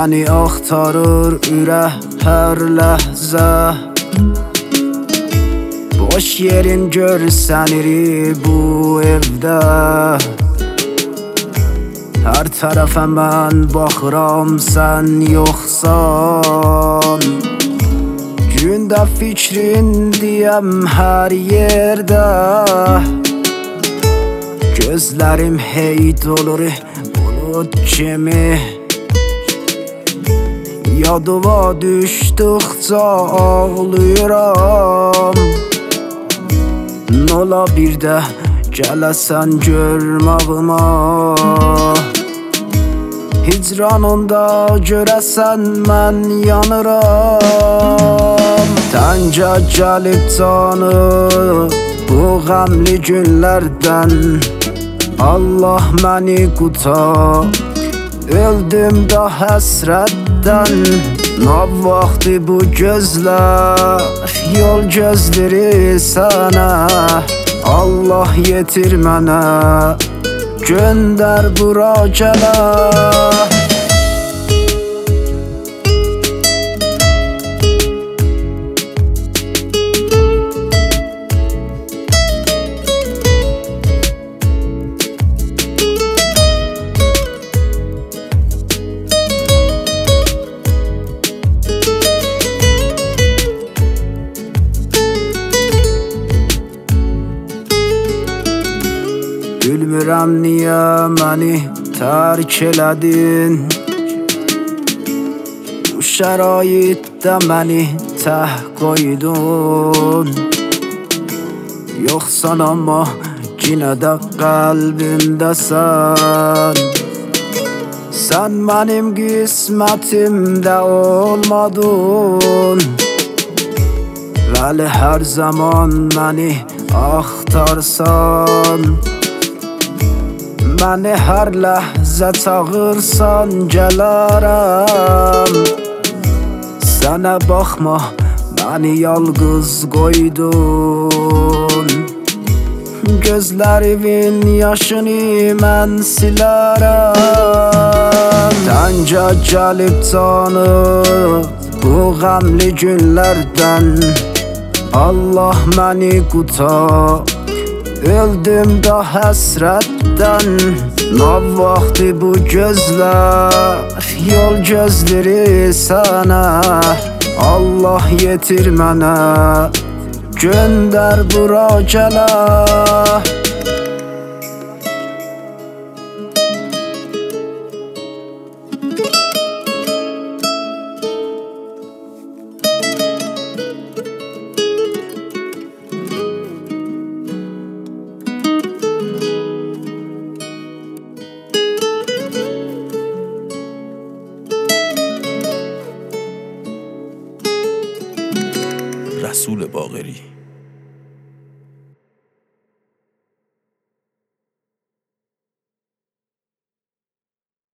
Səni axtarır ürək hər ləhzə. Boş yerin görsənir bu evdə. Hər tərəfə mən baxıram, sən yoxsan. Gündə fikrindəyəm hər yerdə. Gözlərim hey dolur bulut kimi. Yadıma düşdükcə ağlayıram. Nola bir də gələsən görmağıma. Hicranında görəsən mən yanıram. Təncə gəlib canı bu qəmli günlərdən. Allah məni qutar, öldüm də həsrətdən. Nə vaxtı bu gözlər yol gözləri sənə. Allah yetir mənə, göndər bura gələ. Bilmirəm niyə məni tərk elədin. Bu şəraitdə məni təh qoydun. Yoxsan amma yenə də qəlbimdəsən. Sən mənim qismətimdə olmadın. Vəli hər zaman məni axtarsan. Məni hər ləhzə çağırsan gələrəm. Sənə baxma, məni yalqız qoydun. Gözlərimin yaşını mən silərəm. Təncə gəlib canı bu qəmli günlərdən. Allah məni qutar, öldüm də həsrətdən. Nə vaxtı bu gözlər yol gözləri sənə. Allah yetir mənə, göndər bura gələ. رسول باقری.